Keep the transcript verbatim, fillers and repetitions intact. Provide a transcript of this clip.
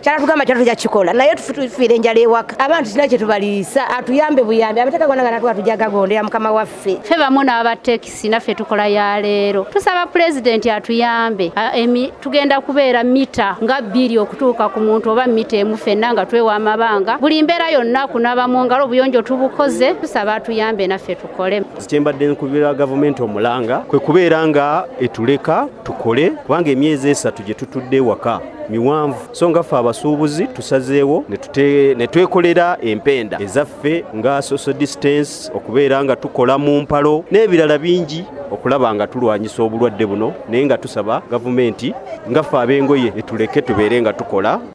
kyatugamba kyatujja kikola naye tufiire enjala ewaka abantu tina kye tubaliisa atuyambe buyambe amateka gonna gana twatujja gagondera mukama waffe ffe bamu n'abatekisi naffe tukola ya leero tusaba pulezidenti atuyambe tugenda kubeera mita nga bbiri okutuuka ku muntu oba mita emu ffenna nga twewa amabanga buli mbeera yonna kunaaba mu ngalo obuyonjo tubukoze tusaba atuyambe naffe tukole kyembadde nkubira gavumenti omulanga kwe kubeera nga etuleka tukole kubanga emyezi esatu gye tutudde waka miwanvu so nga ffe abasuubuzi tusazeewo ne twekolera empenda ezaffe nga social distance okubeera nga tukola mu mpalo n'ebirala bingi okulaba nga tulwanyisa obulwadde buno naye nga tusaba gavumenti nga ffe ab'engoye etuleke tubeere nga tukola